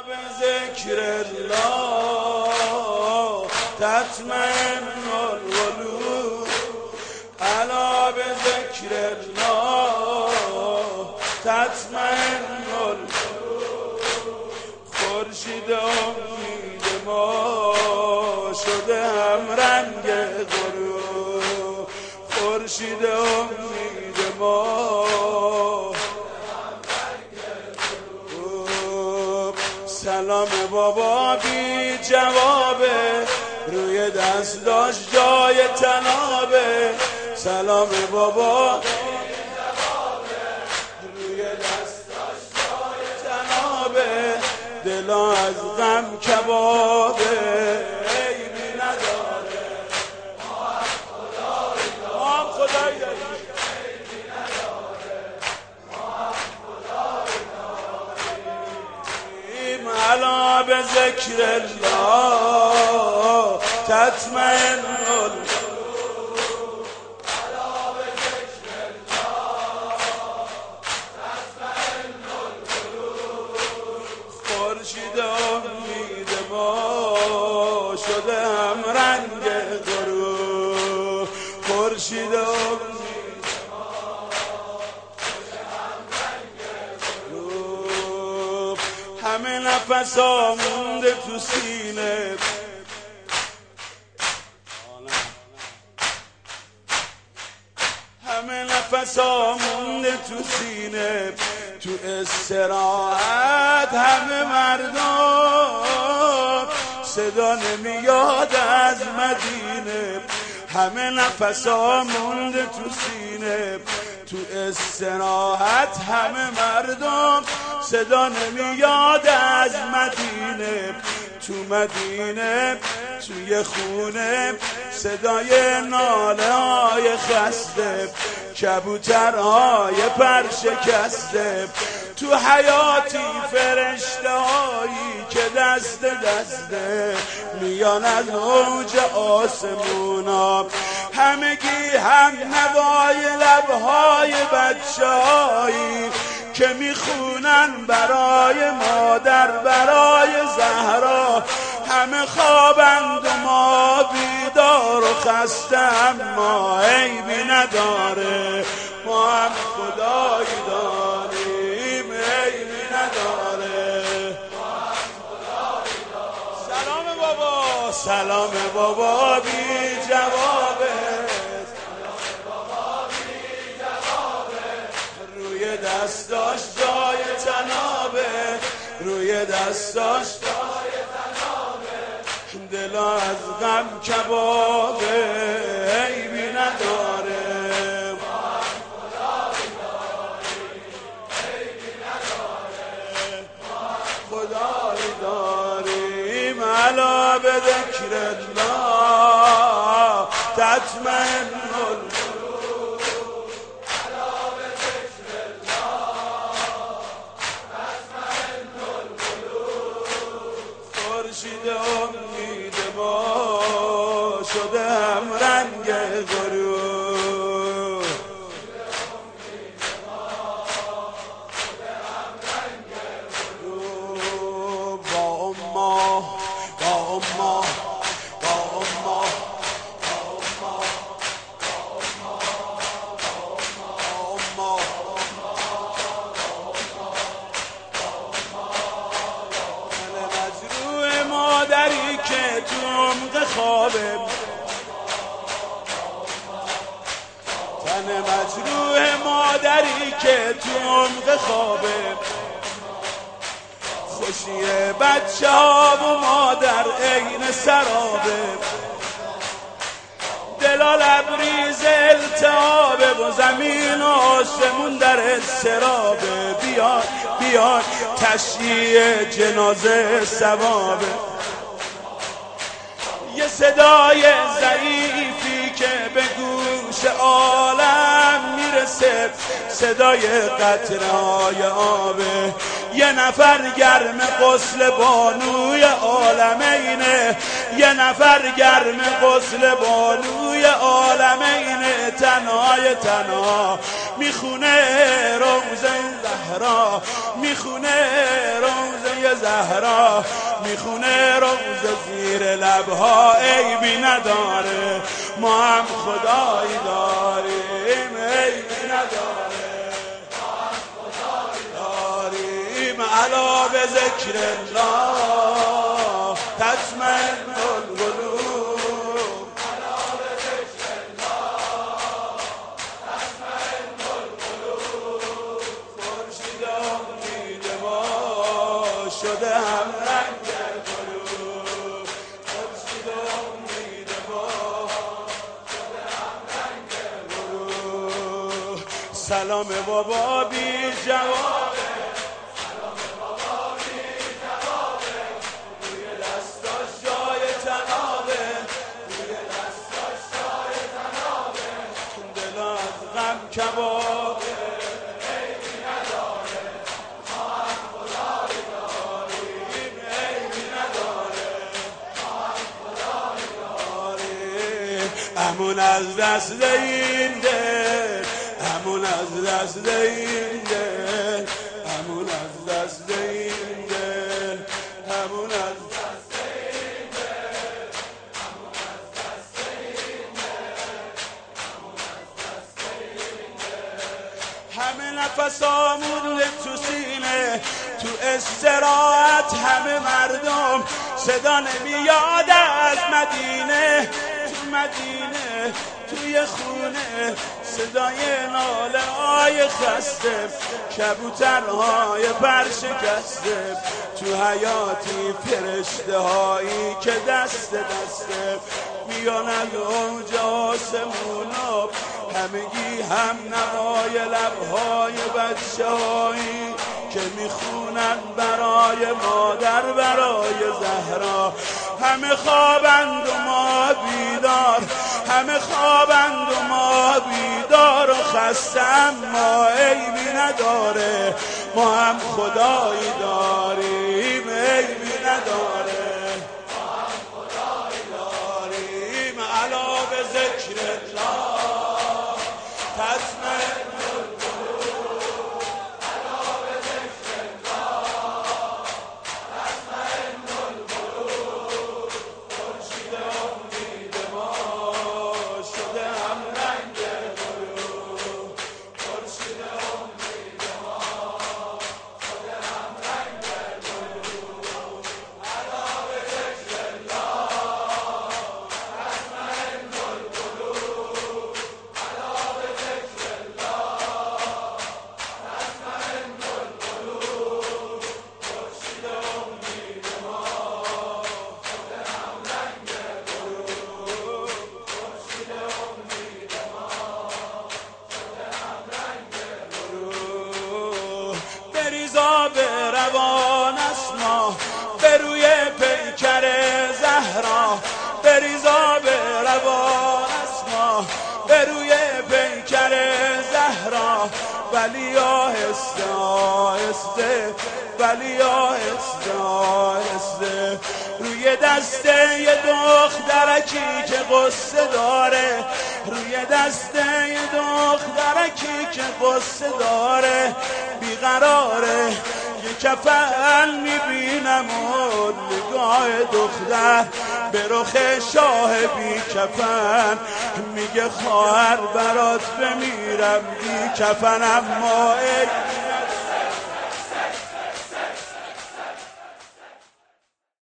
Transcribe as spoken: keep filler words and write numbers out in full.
به ذکر الله تطمئن القلوب، الا به ذکر الله تطمئن القلوب. خورشید امید ما شده هم رنگ غروب، خورشید امید ما سلام بابا بی جوابه، روی دست داشت جای تنابه. سلام بابا بی جوابه، روی دست داشت جای تنابه. دلا از غم کبابه، عیبی نداره ما هم خدایی داریم، ما هم خدایی داریم. عیبی نداره ما هم خدایی داریم. علا به ذکر الله تطمئن القلوب، علا به ذکر الله تطمئن القلوب. خورشید امید ما شده هم رنگ غروب، خورشید امید ما شده هم رنگ غروب. همه نفس ها مونده تو سینه، همه نفس ها مونده تو سینه. تو استراحت همه مردم صدا نمیاد از مدینه. همه نفس ها مونده تو سینه، تو استراحت همه مردم صدا نمیاد از مدینه. تو مدینه توی خونه صدای ناله های خسته، کبوترهای پر شکسته. تو حیاتی فرشته هایی که دست دسته میان از اوج آسمونا. همگی هم نوای لبهای بچه هایی که میخونن برای مادر، برای زهرا. همه خوابند و ما بیدار و خسته، اما عیبی نداره ما هم خدایی داریم. عیبی نداره ما هم خدایی داریم. سلام بابا، سلام بابا بی جوابه، سلام بابا بی جوابه. روی دستاش جای تنابه، روی دستاش جای تنابه. دلا از غم کبابه، عیبی نداره ما هم خدایی داریم. عیبی نداره ما هم خدایی داریم. علا به ذکر الله تطمئن القلوب، علا به ذکر الله تطمئن القلوب. خورشید امید ما شده هم رنگ غروب، با اما با اما با اما مادری که تو عمق خوابه، تن مجروح مادری که تو عمق خوابه. خوشی بچه ها و مادر عین سرابه، دلا لبریز التهابه و زمین و آسمون در اضطرابه. بیان بیان تشییع جنازه ثوابه. یه صدای ضعیفی که به گوش عالم میرسه، صدای قطره‌های آبه. یه نفر گرم غسل بانوی عالمینه، یه نفر گرم غسل بانوی عالمینه. تنهای تنها میخونه روزه زهرا، میخونه روزه زهرا میخونه روز زیر لبها عیبی نداره ما هم خدایی داریم عیبی نداره ما هم خدایی داریم علا به ذکر الله تطمئن القلوب علا به ذکر الله تطمئن القلوب خورشید امید ما شده هم رنگ گلو خورشید امید ما شده هم رنگ گلو سلام بابا بی جوابه سلام بابا بی جوابه روی دستاش جای تنابه روی دستاش جای تنابه دل از غم کبابه عیبی نداره ما هم خدایی داریم عیبی نداره ما هم خدایی داریم امون از دست این دل امون از دست این دل امون از دست این دل امون از دست این دل امون از دست این دل امون از دست این دل همه نفسامون تو سینه تو استراحت همه مردم صدا نمیاد از مدینه تو مدینه توی خونه صدای ناله های خسته کبوترهای پرشکسته تو حیاتی فرشته هایی که دست دسته میان از اوج آسمونا همگی هم نوای لبهای بچه هایی که میخونن برای مادر برای زهرا همه خوابند و ما بیدار همه خوابند و ما بیدار و خسته اما عیبی نداره ما هم خدایی داریم عیبی نداره ما هم خدایی داریم علا به ذکر الله تطمئن القلوب علا به ذکر الله تطمئن القلوب خورشید امید ما شده هم رنگ گلو خورشید امید ما شده هم رنگ گلو علا به ذکر الله تطمئن القلوب علا به ذکر الله تطمئن القلوب خورشید امید ما شده هم رنگ گلو خورشید امید ما شده هم رنگ گلو بریزا به روان اسما به روی پیکر زهرا بریزا به روان اسما به روی پیکر زهرا ولی آهسته آهسته ولی آهسته آهسته روی دسته یه دخترکی که قصه داره روی دسته یه دخترکی که قصه داره بیقراره یه کفن میبینم و نگاه دختر به رخ شاه بی کفن میگه خواهر برات بمیرم بی کفن اما